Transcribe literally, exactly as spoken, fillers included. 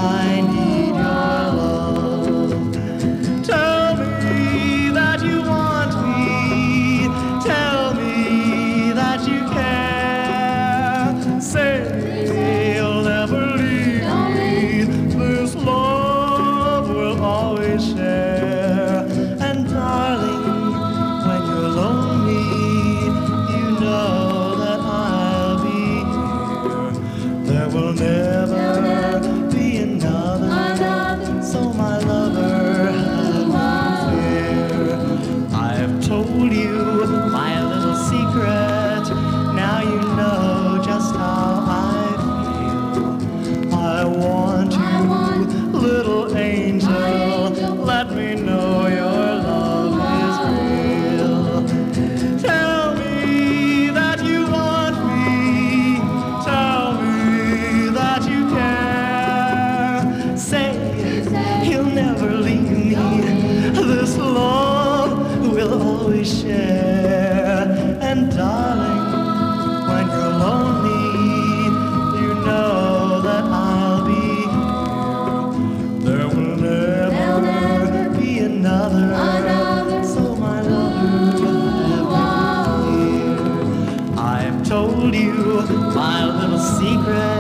I need your love. Tell me that you want me. Tell me that you care. Say you'll never leave me. This love we'll always share. And darling, when you're lonely, you know that I'll be here. There will never be another, so my lover, have no fear. I've told you my little secret, now you know just how I feel. I want you, little angel, let me know your love is real. Tell me that you want me, tell me that you care. Say you'll never leave me, this love we'll always share. And darling, when you're lonely, you know that I'll be here. There will never be another, so my lover, have you here. I've told you my little secret,